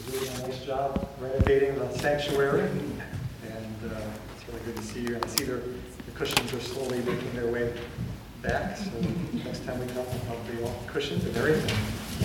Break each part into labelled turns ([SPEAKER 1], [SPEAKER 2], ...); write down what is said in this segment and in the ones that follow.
[SPEAKER 1] Doing a nice job renovating the sanctuary, and it's really good to see you. And see the cushions are slowly making their way back, so next time we come, there'll be all cushions and everything.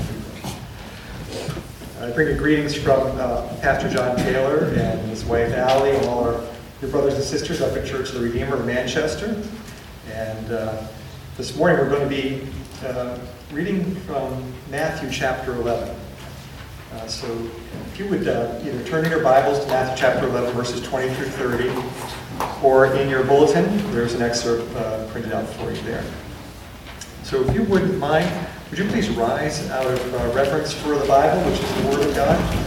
[SPEAKER 1] I bring you greetings from Pastor John Taylor and his wife Allie and all your brothers and sisters up at Church of the Redeemer of Manchester. And this morning we're going to be reading from Matthew chapter 11. So if you would either turn in your Bibles to Matthew chapter 11, verses 20 through 30, or in your bulletin, there's an excerpt printed out for you there. So if you wouldn't mind, would you please rise out of reverence for the Bible, which is the Word of God?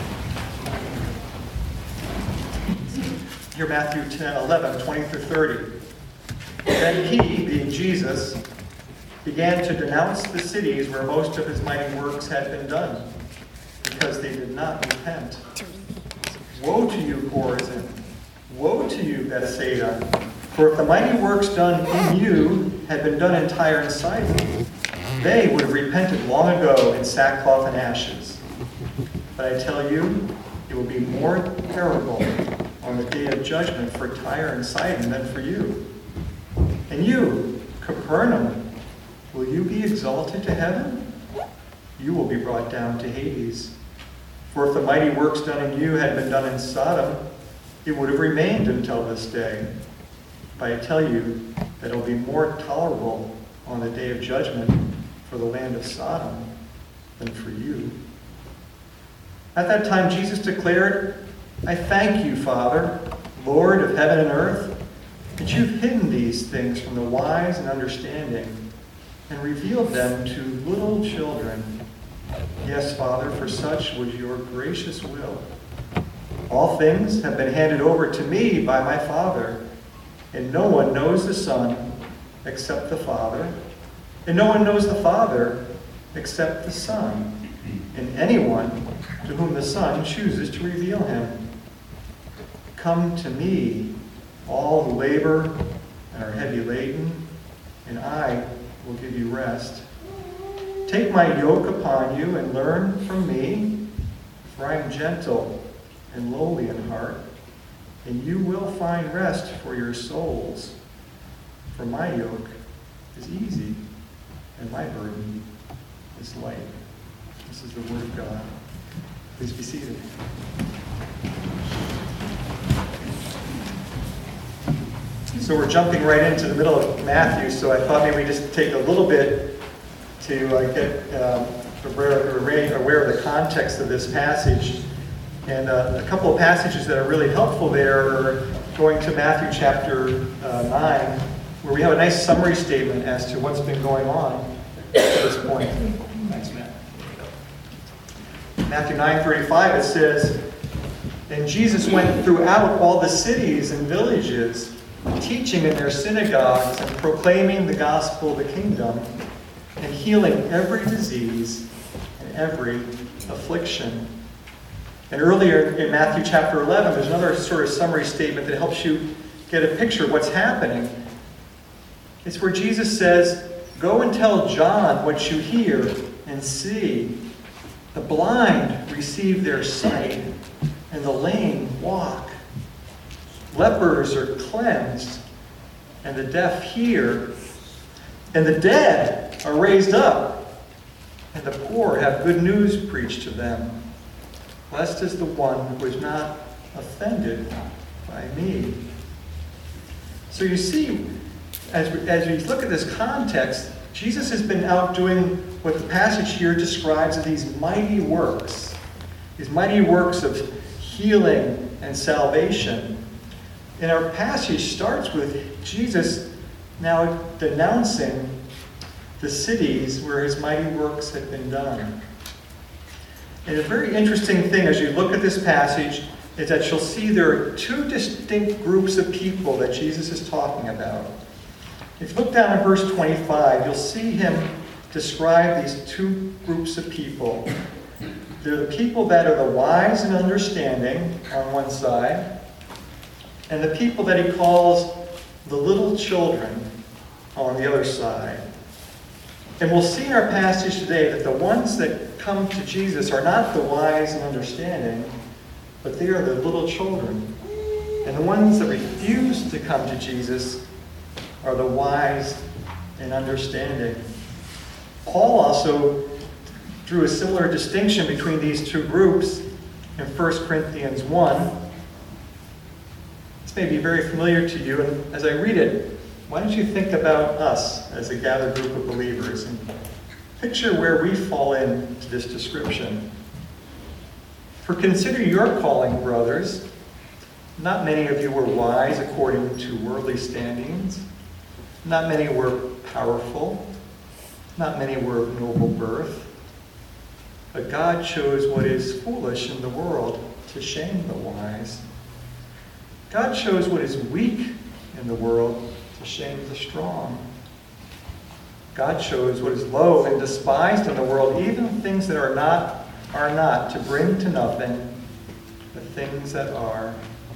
[SPEAKER 1] Here, Matthew 11, 20 through 30. Then he, being Jesus, began to denounce the cities where most of his mighty works had been done, because they did not repent. Woe to you, Chorazin! Woe to you, Bethsaida! For if the mighty works done in you had been done in Tyre and Sidon, they would have repented long ago in sackcloth and ashes. But I tell you, it will be more terrible on the day of judgment for Tyre and Sidon than for you. And you, Capernaum, will you be exalted to heaven? You will be brought down to Hades. For if the mighty works done in you had been done in Sodom, it would have remained until this day. But I tell you that it will be more tolerable on the day of judgment for the land of Sodom than for you. At that time Jesus declared, I thank you, Father, Lord of heaven and earth, that you've hidden these things from the wise and understanding and revealed them to little children. Yes, Father, for such was your gracious will. All things have been handed over to me by my Father, and no one knows the Son except the Father, and no one knows the Father except the Son, and anyone to whom the Son chooses to reveal him. Come to me, all who labor and are heavy laden, and I will give you rest. Take my yoke upon you and learn from me, for I am gentle and lowly in heart, and you will find rest for your souls. For my yoke is easy, and my burden is light. This is the word of God. Please be seated. So we're jumping right into the middle of Matthew, so I thought maybe we'd just take a little bit to get aware of the context of this passage. And a couple of passages that are really helpful there are going to Matthew chapter 9, where we have a nice summary statement as to what's been going on at this point. Thanks, Matt. Matthew 9:35, it says, And Jesus went throughout all the cities and villages, teaching in their synagogues and proclaiming the gospel of the kingdom, and healing every disease and every affliction. And earlier in Matthew chapter 11, there's another sort of summary statement that helps you get a picture of what's happening. It's where Jesus says, Go and tell John what you hear and see. The blind receive their sight, and the lame walk. Lepers are cleansed, and the deaf hear, and the dead are raised up, and the poor have good news preached to them. Blessed is the one who is not offended by me. So you see, as we look at this context, Jesus has been out doing what the passage here describes as these mighty works of healing and salvation. And our passage starts with Jesus now denouncing the cities where his mighty works had been done. And a very interesting thing as you look at this passage is that you'll see there are two distinct groups of people that Jesus is talking about. If you look down at verse 25, you'll see him describe these two groups of people. They're the people that are the wise and understanding on one side, and the people that he calls the little children on the other side. And we'll see in our passage today that the ones that come to Jesus are not the wise and understanding, but they are the little children. And the ones that refuse to come to Jesus are the wise and understanding. Paul also drew a similar distinction between these two groups in 1 Corinthians 1. This may be very familiar to you, and as I read it, why don't you think about us as a gathered group of believers and picture where we fall into this description. For consider your calling, brothers. Not many of you were wise according to worldly standings. Not many were powerful. Not many were of noble birth. But God chose what is foolish in the world to shame the wise. God chose what is weak in the world to shame the strong. God chose what is low and despised in the world, even things that are not, to bring to nothing the things that are.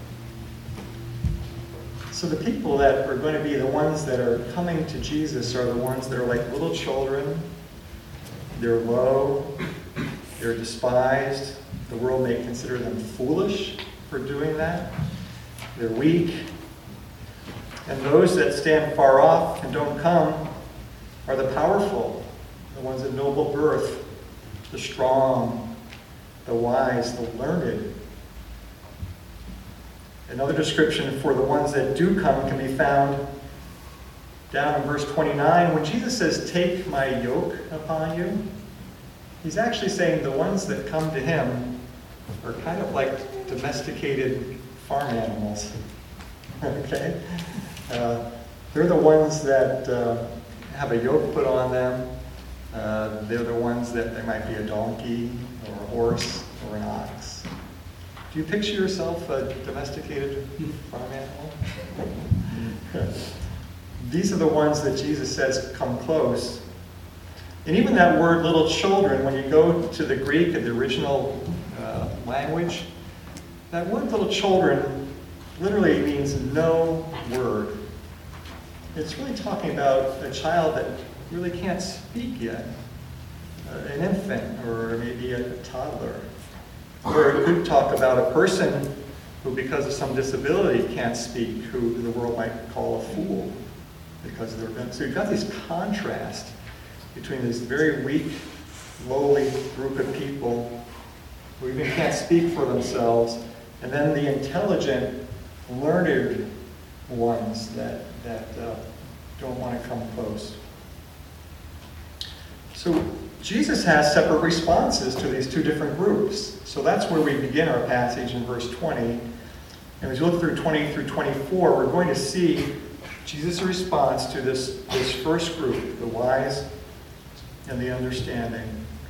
[SPEAKER 1] So the people that are going to be the ones that are coming to Jesus are the ones that are like little children. They're low. They're despised. The world may consider them foolish for doing that. They're weak. And those that stand far off and don't come are the powerful, the ones of noble birth, the strong, the wise, the learned. Another description for the ones that do come can be found down in verse 29. When Jesus says, "Take my yoke upon you," he's actually saying the ones that come to him are kind of like domesticated farm animals. Okay? They're the ones that have a yoke put on them. They're the ones that there might be a donkey or a horse or an ox. Do you picture yourself a domesticated farm animal? These are the ones that Jesus says come close. And even that word little children, when you go to the Greek and the original language, that word little children literally means no word. It's really talking about a child that really can't speak yet, an infant or maybe a toddler. Or it could talk about a person who, because of some disability, can't speak, who the world might call a fool. Because so you've got this contrast between this very weak, lowly group of people who even can't speak for themselves, and then the intelligent, learned ones that don't want to come close. So Jesus has separate responses to these two different groups. So that's where we begin our passage in verse 20. And as we look through 20 through 24, we're going to see Jesus' response to this first group, the wise and the understanding.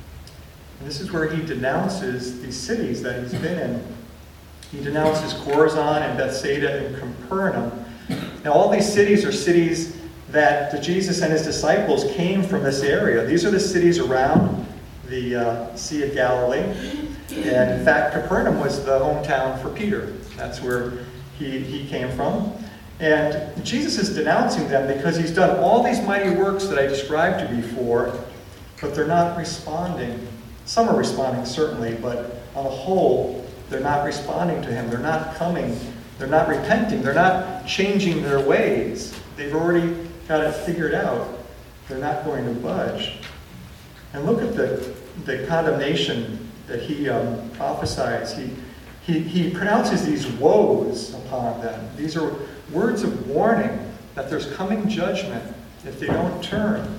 [SPEAKER 1] And this is where he denounces these cities that he's been in. He denounces Chorazin and Bethsaida and Capernaum. Now all these cities are cities that Jesus and his disciples came from this area. These are the cities around the Sea of Galilee. And in fact, Capernaum was the hometown for Peter. That's where he came from. And Jesus is denouncing them because he's done all these mighty works that I described to you before, but they're not responding. Some are responding, certainly, but on the whole, they're not responding to him. They're not coming. They're not repenting. They're not changing their ways. They've already got it figured out. They're not going to budge. And look at the condemnation that he prophesies. He pronounces these woes upon them. These are words of warning that there's coming judgment if they don't turn.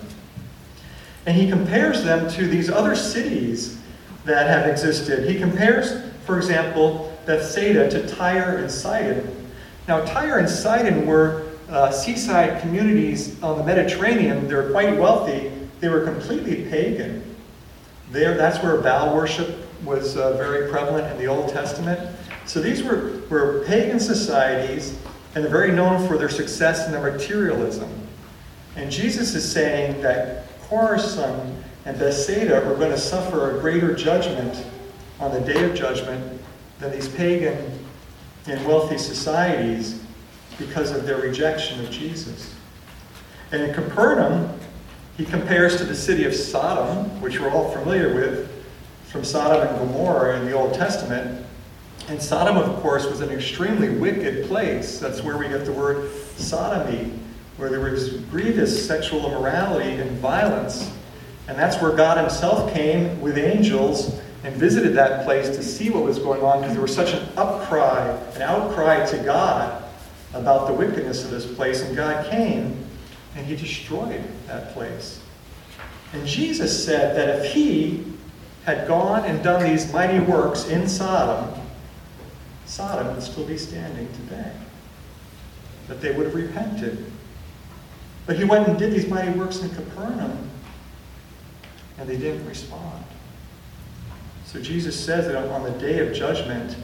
[SPEAKER 1] And he compares them to these other cities that have existed. He compares, for example, Bethsaida to Tyre and Sidon. Now, Tyre and Sidon were seaside communities on the Mediterranean. They were quite wealthy. They were completely pagan. That's where Baal worship was very prevalent in the Old Testament. So these were pagan societies, and they're very known for their success in their materialism. And Jesus is saying that Chorazin and Bethsaida are going to suffer a greater judgment on the day of judgment than these pagan and wealthy societies because of their rejection of Jesus. And in Capernaum, he compares to the city of Sodom, which we're all familiar with, from Sodom and Gomorrah in the Old Testament. And Sodom, of course, was an extremely wicked place. That's where we get the word sodomy, where there was grievous sexual immorality and violence. And that's where God himself came with angels and visited that place to see what was going on, because there was such an outcry to God about the wickedness of this place. And God came and he destroyed that place. And Jesus said that if he had gone and done these mighty works in Sodom, Sodom would still be standing today. That they would have repented. But he went and did these mighty works in Capernaum, and they didn't respond. So Jesus says that on the day of judgment,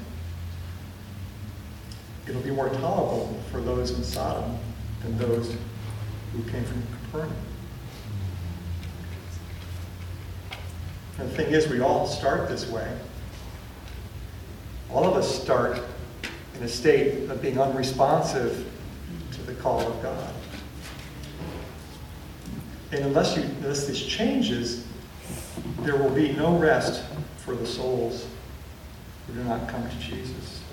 [SPEAKER 1] it'll be more tolerable for those in Sodom than those who came from Capernaum. And the thing is, we all start this way. All of us start in a state of being unresponsive to the call of God. And unless this changes, there will be no rest for the souls who do not come to Jesus.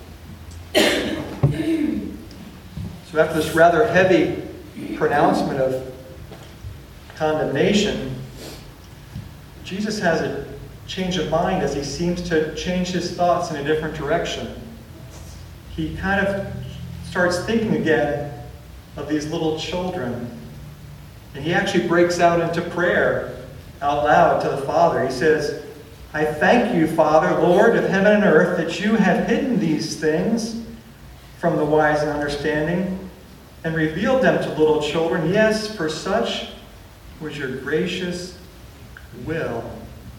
[SPEAKER 1] So after this rather heavy pronouncement of condemnation, Jesus has a change of mind as he seems to change his thoughts in a different direction. He kind of starts thinking again of these little children. And he actually breaks out into prayer out loud to the Father. He says, I thank you, Father, Lord of heaven and earth, that you have hidden these things from the wise and understanding and revealed them to little children. Yes, for such was your gracious will.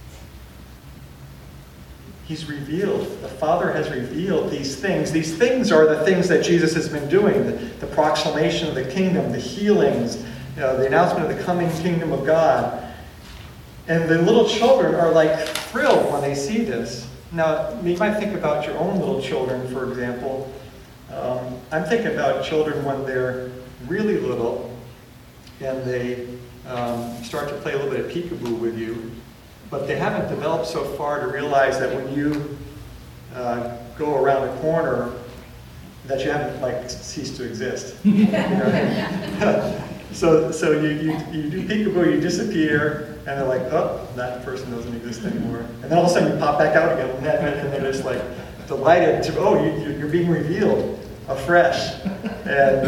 [SPEAKER 1] He's revealed. The Father has revealed these things. These things are the things that Jesus has been doing. The proclamation of the kingdom, the healings, the announcement of the coming kingdom of God. And the little children are like thrilled when they see this. Now, you might think about your own little children, for example. I'm thinking about children when they're really little and they start to play a little bit of peekaboo with you. But they haven't developed so far to realize that when you go around a corner, that you haven't ceased to exist. So you do peekaboo, you disappear, and they're like, oh, that person doesn't exist anymore. And then all of a sudden you pop back out again, and they're just like delighted to, oh, you're being revealed afresh. And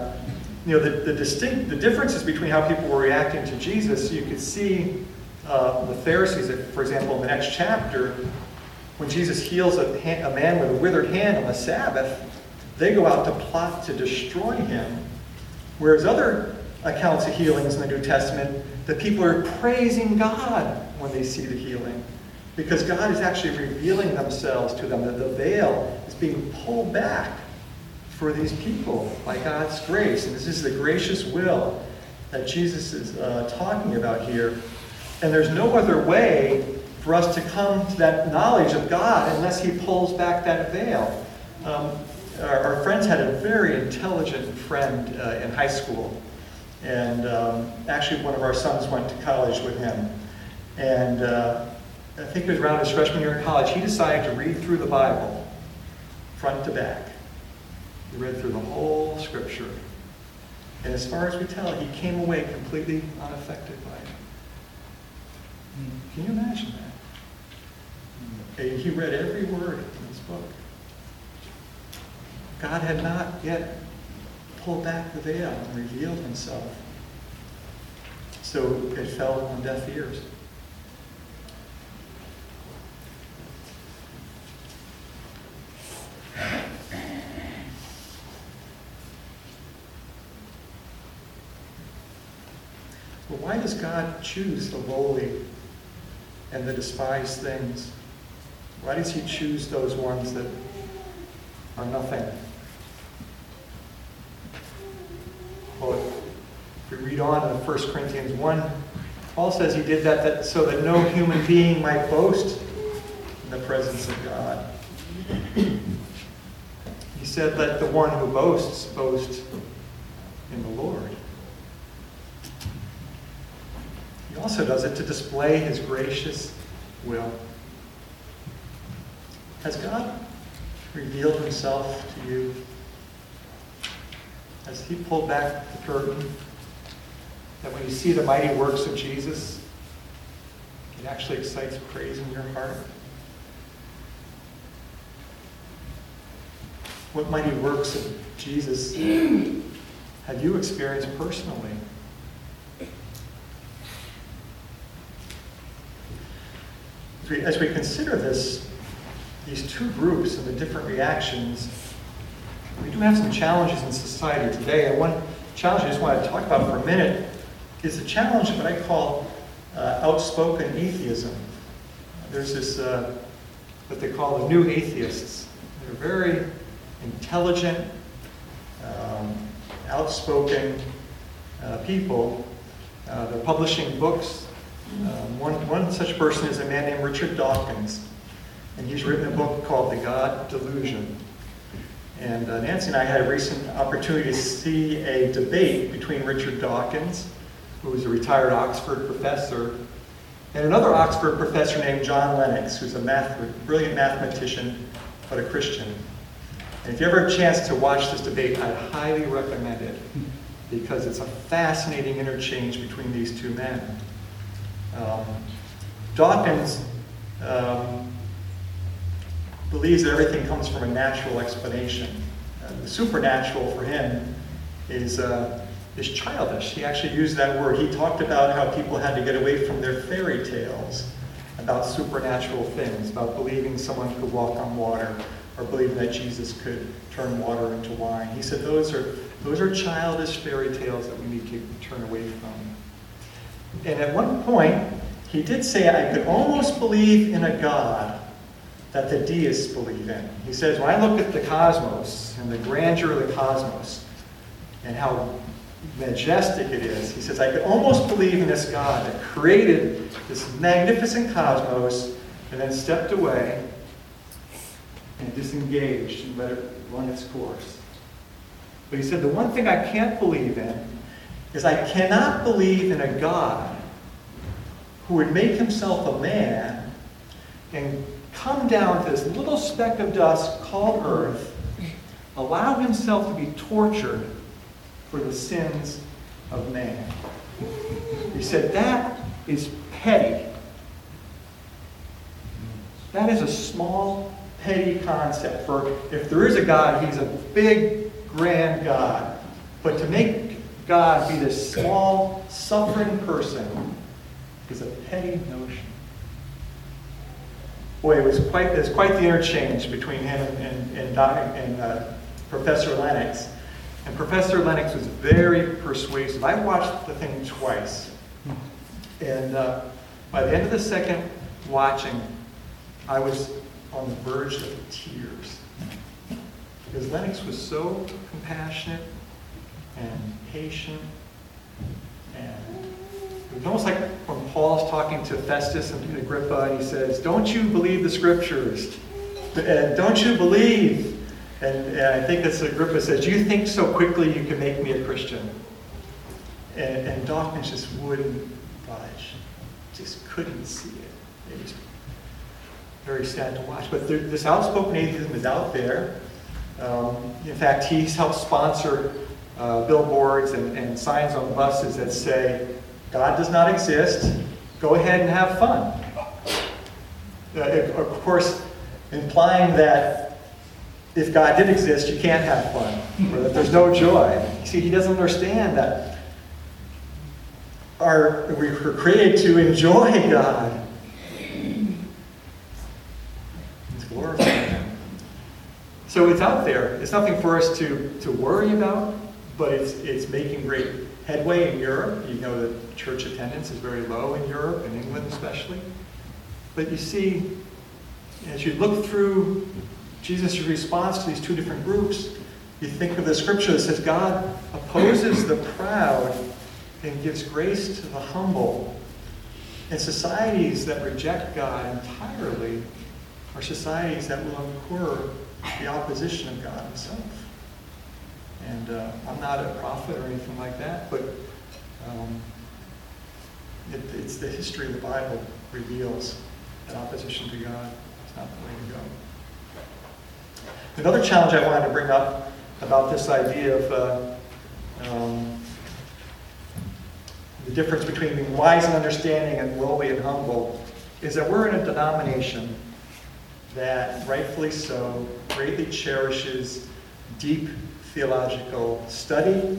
[SPEAKER 1] the differences between how people were reacting to Jesus, you could see the Pharisees, for example, in the next chapter, when Jesus heals a man with a withered hand on the Sabbath, they go out to plot to destroy him. Whereas other accounts of healings in the New Testament, the people are praising God when they see the healing. Because God is actually revealing themselves to them, that the veil is being pulled back for these people by God's grace. And this is the gracious will that Jesus is talking about here. And there's no other way for us to come to that knowledge of God unless he pulls back that veil. Our friends had a very intelligent friend in high school. And actually one of our sons went to college with him. And I think it was around his freshman year in college, he decided to read through the Bible, front to back. He read through the whole scripture. And as far as we tell, he came away completely unaffected by it. Can you imagine that? And he read every word in this book. God had not yet pulled back the veil and revealed himself. So it fell on deaf ears. But why does God choose the lowly and the despised things? Why does he choose those ones that are nothing? Well, if we read on in 1 Corinthians 1, Paul says he did that so that no human being might boast in the presence of God. He said, let the one who boasts boast in the Lord. He also does it to display his gracious will. Has God revealed himself to you? Has he pulled back the curtain? That when you see the mighty works of Jesus, it actually excites praise in your heart? What mighty works of Jesus have you experienced personally? As we consider these two groups and the different reactions, we do have some challenges in society today. And one challenge I just want to talk about for a minute is the challenge of what I call outspoken atheism. There's this, what they call the new atheists. They're very intelligent, outspoken people. They're publishing books. One such person is a man named Richard Dawkins, and he's written a book called The God Delusion. And Nancy and I had a recent opportunity to see a debate between Richard Dawkins, who is a retired Oxford professor, and another Oxford professor named John Lennox, who's a brilliant mathematician, but a Christian. And if you ever have a chance to watch this debate, I'd highly recommend it, because it's a fascinating interchange between these two men. Dawkins believes that everything comes from a natural explanation. The supernatural for him is childish. He actually used that word. He talked about how people had to get away from their fairy tales about supernatural things, about believing someone could walk on water, or believing that Jesus could turn water into wine. He said those are childish fairy tales that we need to turn away from. And at one point, he did say, I could almost believe in a God that the deists believe in. He says, when I look at the cosmos and the grandeur of the cosmos and how majestic it is, he says, I could almost believe in this God that created this magnificent cosmos and then stepped away and disengaged and let it run its course. But he said, the one thing I can't believe in is I cannot believe in a God who would make himself a man and come down to this little speck of dust called earth, allow himself to be tortured for the sins of man. He said that is petty. That is a small, petty concept. For if there is a God, he's a big, grand God. But to make God be this small, suffering person is a petty notion. Boy, it was quite the interchange between him and Professor Lennox. And Professor Lennox was very persuasive. I watched the thing twice. And by the end of the second watching, I was on the verge of tears. Because Lennox was so compassionate and patient, and it was almost like when Paul's talking to Festus and Agrippa, and he says, don't you believe the scriptures? And don't you believe? And I think it's Agrippa says, do you think so quickly you can make me a Christian? And Dawkins just wouldn't budge. Just couldn't see it. It was very sad to watch. But this outspoken atheism is out there. In fact, he's helped sponsor billboards and signs on buses that say, God does not exist, go ahead and have fun. Of course, implying that if God did exist, you can't have fun, or that there's no joy. You see, he doesn't understand that we were created to enjoy God. It's glorifying him. So it's out there. It's nothing for us to worry about, but it's making great headway in Europe. You know that church attendance is very low in Europe, in England especially. But you see, as you look through Jesus' response to these two different groups, you think of the scripture that says God opposes the proud and gives grace to the humble. And societies that reject God entirely are societies that will incur the opposition of God himself. And I'm not a prophet or anything like that, but it's the history of the Bible reveals that opposition to God is not the way to go. Another challenge I wanted to bring up about this idea of the difference between being wise and understanding and lowly and humble is that we're in a denomination that, rightfully so, greatly cherishes deep theological study,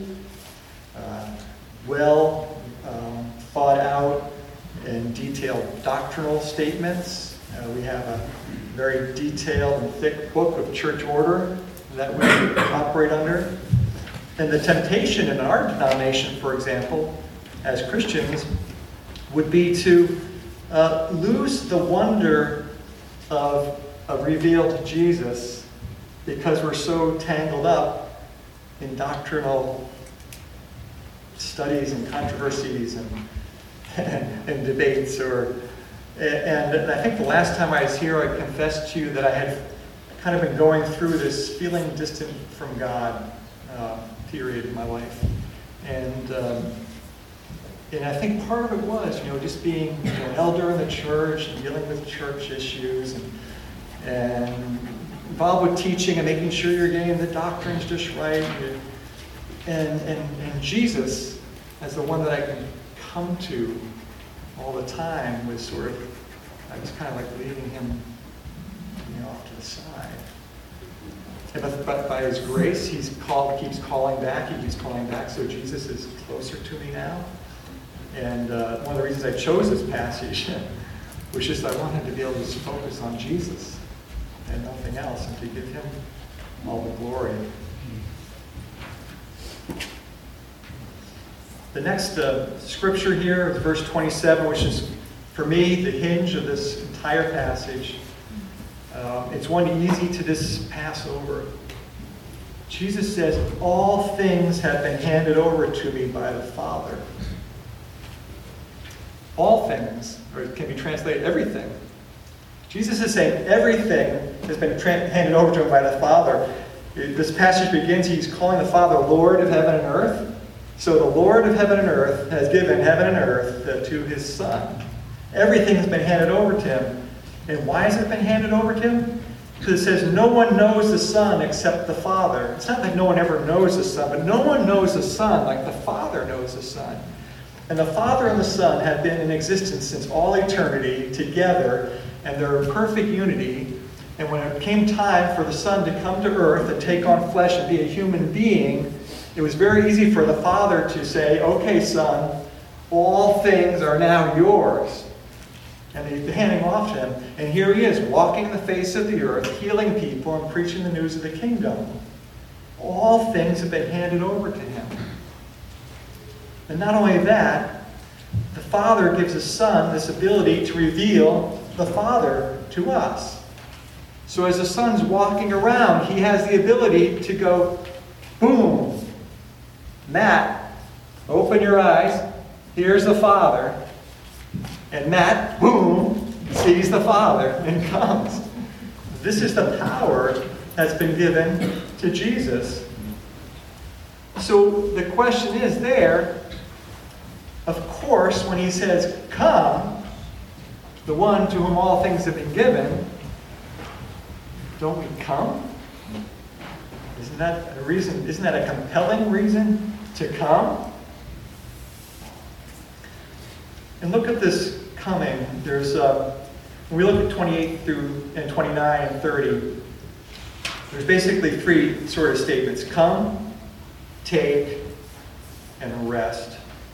[SPEAKER 1] well thought out and detailed doctrinal statements. We have a very detailed and thick book of church order that we operate under. And the temptation in our denomination, for example, as Christians, would be to lose the wonder of a revealed Jesus because we're so tangled up in doctrinal studies and controversies and debates. And I think the last time I was here, I confessed to you that I had kind of been going through this feeling distant from God period in my life. And I think part of it was, just being an elder in the church and dealing with church issues and involved with teaching and making sure you're getting the doctrines just right. And Jesus, as the one that I can come to all the time, was I was kind of like leaving him off to the side. But by his grace, he keeps calling back, so Jesus is closer to me now. And one of the reasons I chose this passage was just I wanted to be able to focus on Jesus and nothing else, and to give him all the glory. The next scripture here is verse 27, which is, for me, the hinge of this entire passage. It's one easy to just pass over. Jesus says, "All things have been handed over to me by the Father." All things, or it can be translated everything. Jesus is saying everything has been handed over to him by the Father. This passage begins, he's calling the Father Lord of heaven and earth. So the Lord of heaven and earth has given heaven and earth to his Son. Everything has been handed over to him. And why has it been handed over to him? Because it says no one knows the Son except the Father. It's not like no one ever knows the Son, but no one knows the Son like the Father knows the Son. And the Father and the Son have been in existence since all eternity together, and they're in perfect unity. And when it came time for the Son to come to earth and take on flesh and be a human being, it was very easy for the Father to say, "Okay, Son, all things are now yours." And he's handing off to him. And here he is, walking the face of the earth, healing people and preaching the news of the kingdom. All things have been handed over to him. And not only that, the Father gives the Son this ability to reveal the Father to us. So as the Son's walking around, he has the ability to go, boom, Matt, open your eyes, here's the Father. And Matt, boom, sees the Father and comes. This is the power that's been given to Jesus. So the question is there, of course, when he says, "Come," the one to whom all things have been given, don't we come? Isn't that a reason? Isn't that a compelling reason to come? And look at this coming. There's when we look at 28 through and 29 and 30, there's basically three sort of statements: come, take, and rest.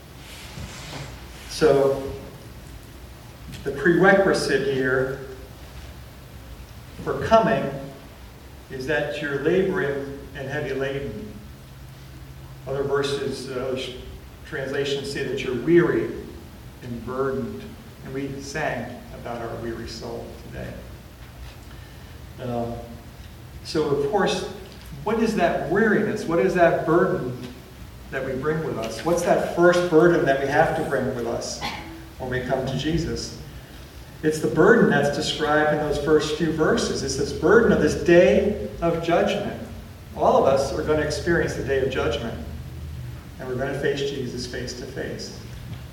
[SPEAKER 1] So the prerequisite here for coming is that you're laboring and heavy laden. Other verses, translations say that you're weary and burdened. And we sang about our weary soul today. So of course, what is that weariness? What is that burden that we bring with us? What's that first burden that we have to bring with us when we come to Jesus? It's the burden that's described in those first few verses. It's this burden of this day of judgment. All of us are going to experience the day of judgment. And we're going to face Jesus face to face.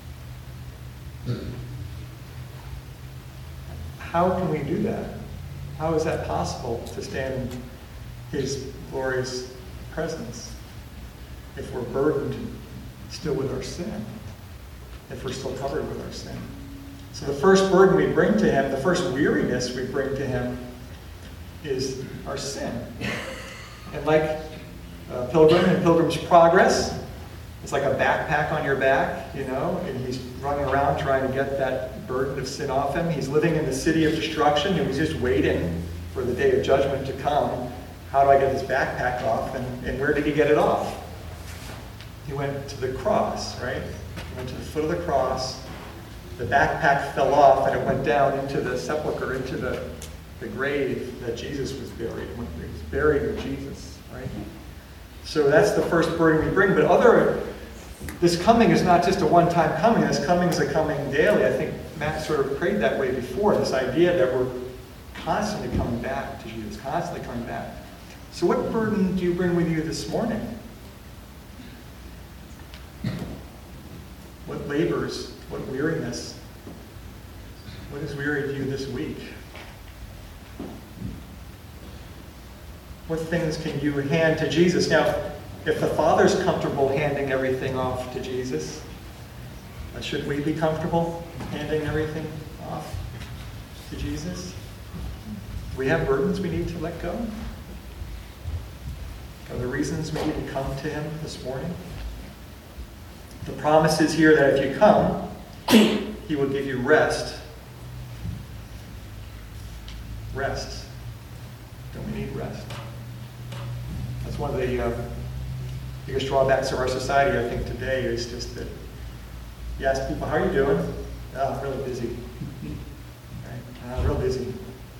[SPEAKER 1] How can we do that? How is that possible to stand in his glorious presence if we're burdened still with our sin, if we're still covered with our sin? So the first burden we bring to him, the first weariness we bring to him, is our sin. And like Pilgrim in Pilgrim's Progress, it's like a backpack on your back, and he's running around trying to get that burden of sin off him. He's living in the city of destruction, and he's just waiting for the day of judgment to come. How do I get this backpack off? And where did he get it off? He went to the cross, right? He went to the foot of the cross. The backpack fell off, and it went down into the sepulcher, into the grave that Jesus was buried. He was buried with Jesus, right? So that's the first burden we bring. But this coming is not just a one-time coming. This coming is a coming daily. I think Matt sort of prayed that way before, this idea that we're constantly coming back to Jesus, constantly coming back. So what burden do you bring with you this morning? What labors, what weariness, what has wearied you this week? What things can you hand to Jesus? Now, if the Father's comfortable handing everything off to Jesus, should we be comfortable handing everything off to Jesus? Do we have burdens we need to let go? Are there reasons we need to come to him this morning? The promise is here that if you come, he will give you rest. Rest. Don't we need rest? That's one of the biggest drawbacks of our society, I think, today, is just that you ask people, how are you doing? Oh, I'm really busy. Right? I'm real busy.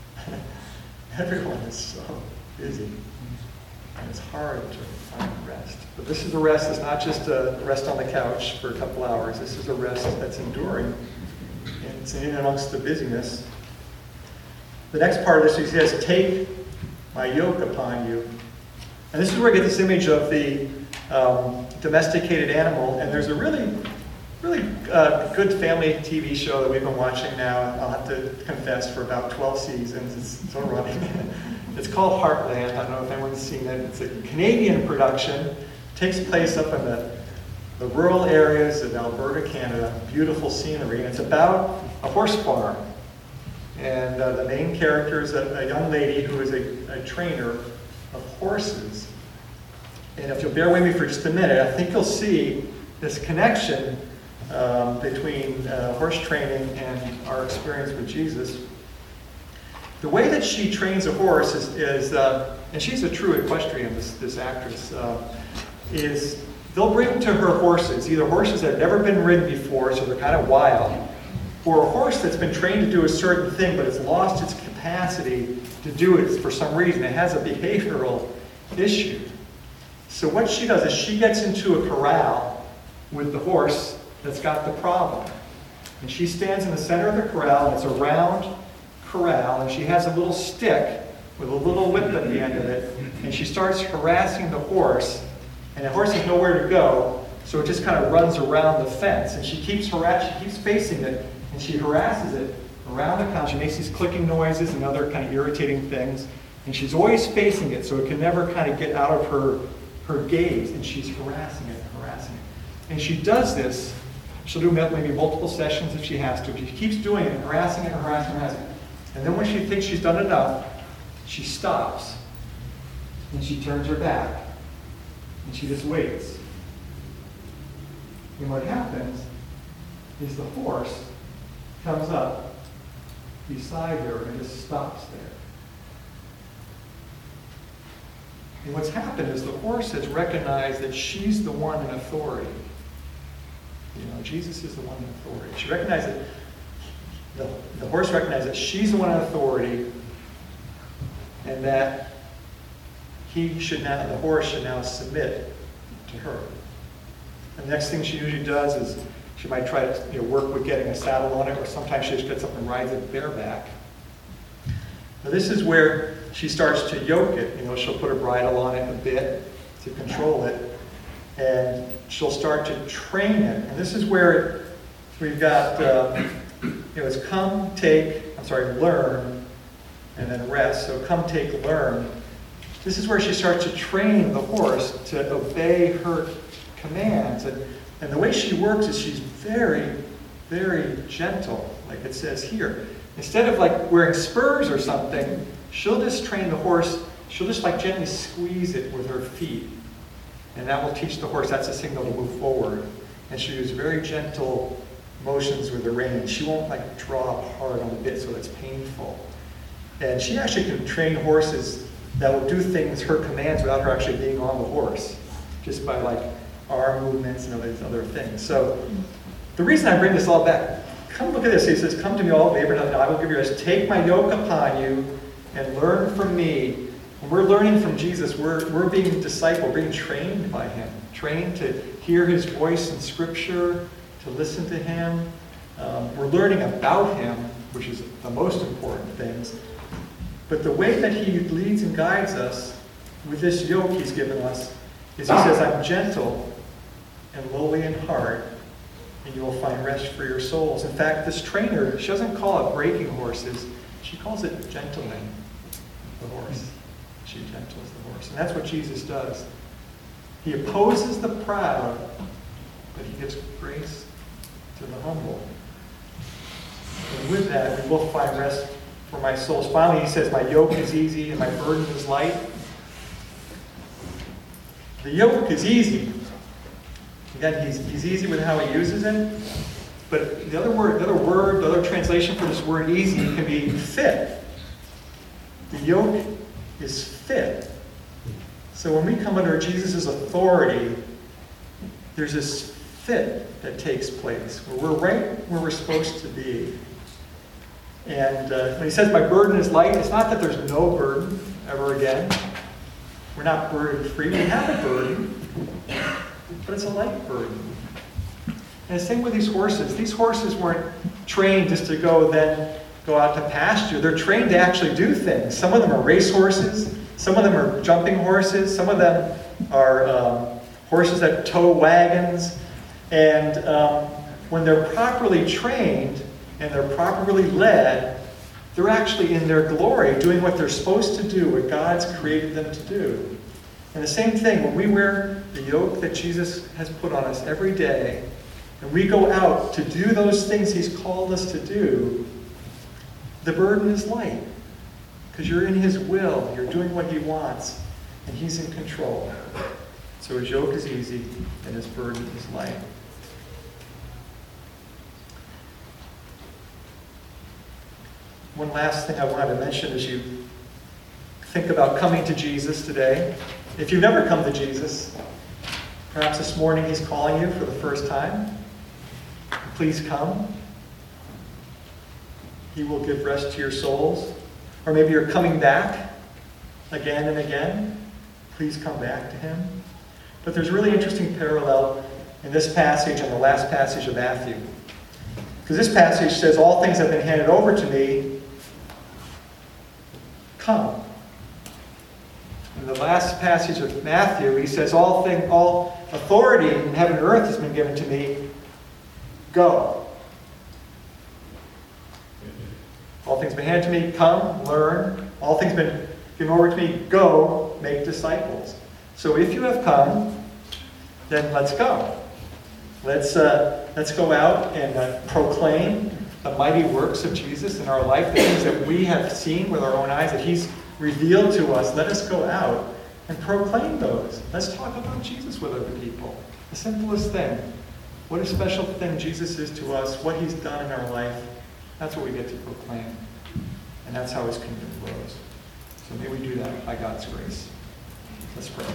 [SPEAKER 1] Everyone is so busy. And it's hard to find rest. But this is a rest that's not just a rest on the couch for a couple hours. This is a rest that's enduring. And it's in amongst the busyness. The next part of this, he says, take my yoke upon you. And this is where I get this image of the domesticated animal. And there's a really good family TV show that we've been watching now. I'll have to confess, for about 12 seasons. It's still running. It's called Heartland. I don't know if anyone's seen it. It's a Canadian production. It takes place up in the rural areas of Alberta, Canada. Beautiful scenery. And it's about a horse farm. And the main character is a young lady who is a trainer of horses. And if you'll bear with me for just a minute, I think you'll see this connection between horse training and our experience with Jesus. The way that she trains a horse is and she's a true equestrian, this actress, is they'll bring to her horses, either horses that have never been ridden before, so they're kind of wild, or a horse that's been trained to do a certain thing, but it's lost its capacity to do it for some reason. It has a behavioral issue. So what she does is she gets into a corral with the horse that's got the problem. And she stands in the center of the corral, and it's a round corral, and she has a little stick with a little whip at the end of it, and she starts harassing the horse, and the horse has nowhere to go, so it just kind of runs around the fence, and she keeps facing it, and she harasses it around the corral. She makes these clicking noises and other kind of irritating things, and she's always facing it, so it can never kind of get out of her gaze, and she's harassing it and harassing it. And she does this. She'll do maybe multiple sessions if she has to. She keeps doing it, harassing it, harassing it, harassing it. And then when she thinks she's done enough, she stops. And she turns her back. And she just waits. And what happens is the horse comes up beside her and just stops there. And what's happened is the horse has recognized that she's the one in authority. Jesus is the one in authority. She recognized that the horse recognized that she's the one in authority, and that the horse should now submit to her. And the next thing she usually does is she might try to work with getting a saddle on it, or sometimes she just gets up and rides it bareback. Now this is where she starts to yoke it. She'll put a bridle on it a bit to control it, and she'll start to train it. And this is where we've got, it's learn, and then rest. So come, take, learn. This is where she starts to train the horse to obey her commands. And the way she works is she's very, very gentle, like it says here. Instead of like wearing spurs or something, she'll just train the horse. She'll just like gently squeeze it with her feet. And that will teach the horse, that's a signal to move forward. And she'll use very gentle motions with the rein. She won't like draw hard on the bit so it's painful. And she actually can train horses that will do things, her commands, without her actually being on the horse. Just by like arm movements and all these other things. So the reason I bring this all back, come look at this. He says, come to me all labor and I will give you rest. Take my yoke upon you and learn from me. When we're learning from Jesus, we're being discipled, being trained by him. Trained to hear his voice in Scripture, to listen to him. We're learning about him, which is the most important things. But the way that he leads and guides us with this yoke he's given us is he says, I'm gentle and lowly in heart, and you will find rest for your souls. In fact, this trainer, she doesn't call it breaking horses. She calls it gentling the horse. She gentles the horse. And that's what Jesus does. He opposes the proud, but he gives grace to the humble. And with that, we will find rest for my souls. Finally, he says, my yoke is easy and my burden is light. The yoke is easy. Again, he's easy with how he uses it. But the other translation for this word easy can be fit. The yoke is fit. So when we come under Jesus' authority, there's this fit that takes place, where we're right where we're supposed to be. And when he says, my burden is light, it's not that there's no burden ever again. We're not burden-free. We have a burden, but it's a light burden. And the same with these horses. These horses weren't trained just to go out to pasture. They're trained to actually do things. Some of them are race horses. Some of them are jumping horses. Some of them are horses that tow wagons. And when they're properly trained and they're properly led, they're actually in their glory, doing what they're supposed to do, what God's created them to do. And the same thing, when we wear the yoke that Jesus has put on us every day, and we go out to do those things he's called us to do, the burden is light. Because you're in his will, you're doing what he wants, and he's in control. So his yoke is easy, and his burden is light. One last thing I wanted to mention as you think about coming to Jesus today. If you've never come to Jesus, perhaps this morning he's calling you for the first time. Please come. He will give rest to your souls. Or maybe you're coming back again and again. Please come back to him. But there's a really interesting parallel in this passage and the last passage of Matthew. Because this passage says, all things have been handed over to me. Come. In the last passage of Matthew, he says, all authority in heaven and earth has been given to me. Go. All things been handed to me. Come, learn. All things been given over to me. Go, make disciples. So if you have come, then let's go. Let's go out and proclaim the mighty works of Jesus in our life, the things that we have seen with our own eyes, that he's revealed to us. Let us go out and proclaim those. Let's talk about Jesus with other people. The simplest thing. What a special thing Jesus is to us, what he's done in our life. That's what we get to proclaim. And that's how his kingdom grows. So may we do that by God's grace. Let's pray.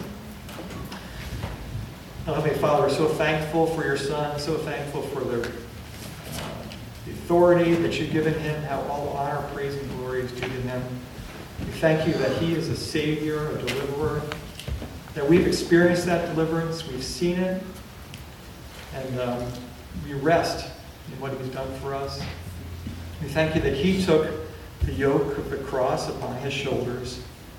[SPEAKER 1] Heavenly Father, we're so thankful for your Son, so thankful for the authority that you've given him, how all honor, praise, and glory is due to him. We thank you that he is a Savior, a deliverer, that we've experienced that deliverance, we've seen it, and we rest in what he's done for us. We thank you that he took the yoke of the cross upon his shoulders,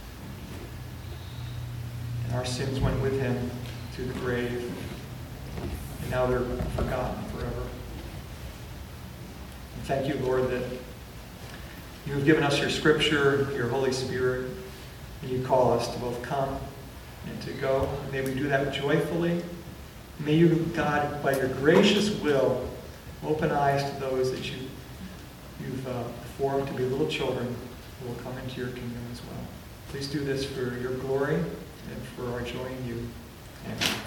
[SPEAKER 1] and our sins went with him to the grave, and now they're forgotten forever. And thank you, Lord, that You have given us your scripture, your Holy Spirit, and you call us to both come and to go. May we do that joyfully. May you, God, by your gracious will, open eyes to those that you've formed to be little children who will come into your kingdom as well. Please do this for your glory and for our joy in you. Amen.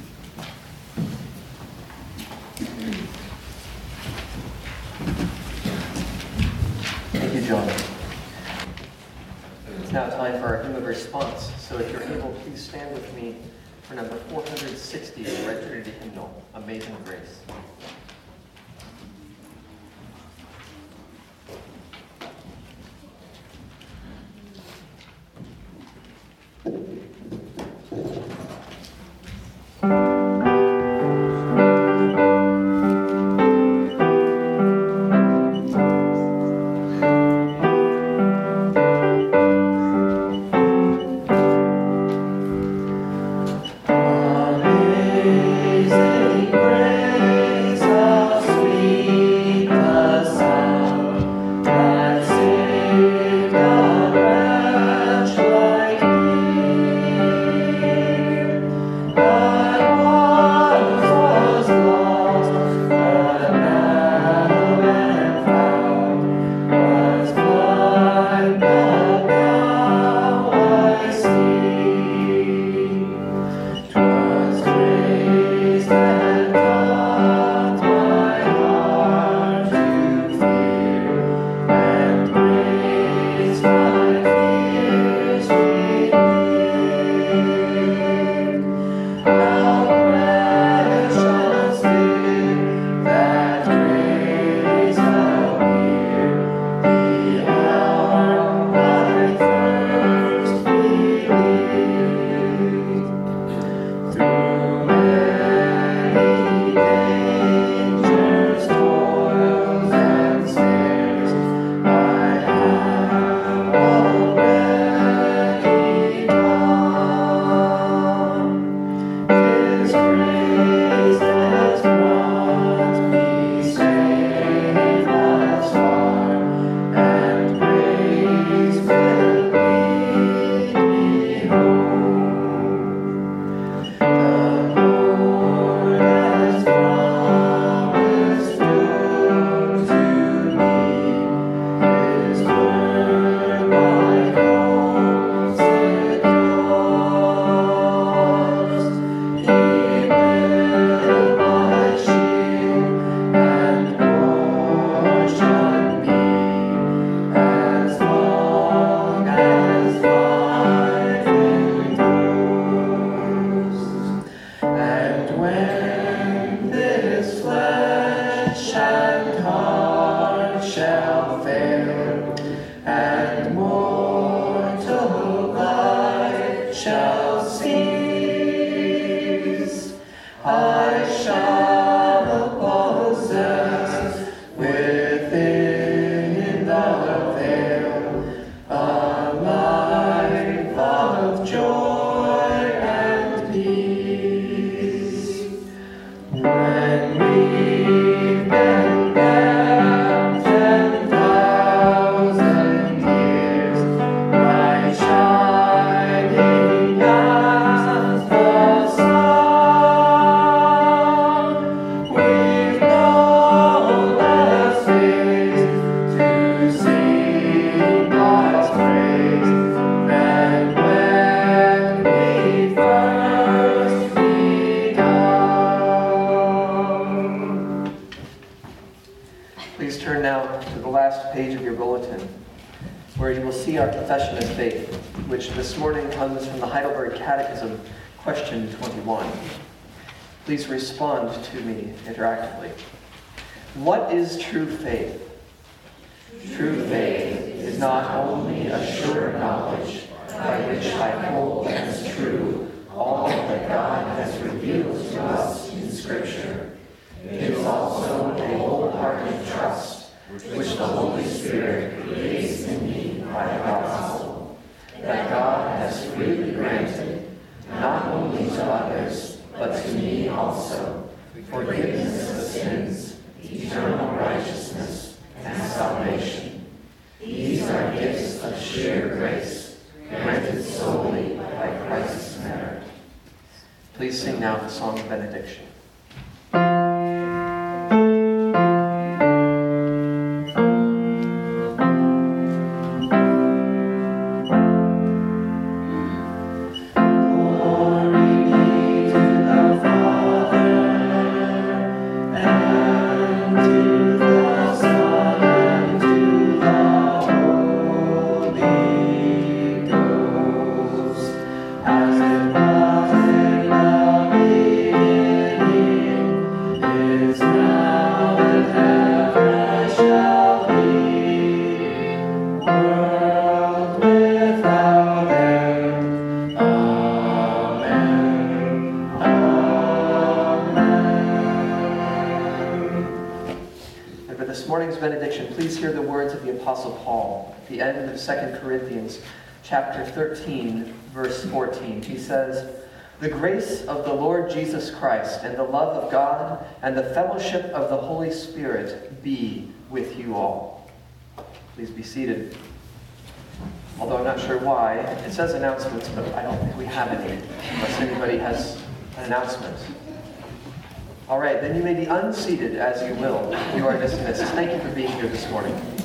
[SPEAKER 2] Thank you, John. It's now time for our hymn of response. So if you're able, please stand with me for number 460, the Red Trinity hymnal, Amazing Grace. Where you will see our confession of faith, which this morning comes from the Heidelberg Catechism, question 21. Please respond to me interactively. What is true faith? True faith is not only a sure knowledge by which I hold as true all that God has revealed to us in Scripture. It is also a wholehearted trust which the Holy Spirit creates in me by the gospel, that God has freely granted, not only to others, but to me also, forgiveness of sins, eternal righteousness, and salvation. These granted solely by Christ's merit. Please sing now the song of benediction. Please hear the words of the Apostle Paul at the end of 2 Corinthians chapter 13, verse 14. He says, "The grace of the Lord Jesus Christ and the love of God and the fellowship of the Holy Spirit be with you all." Please be seated. Although I'm not sure why. It says announcements, but I don't think we have any, unless anybody has an announcement. All right, then you may be unseated as you will. You are dismissed. Thank you for being here this morning.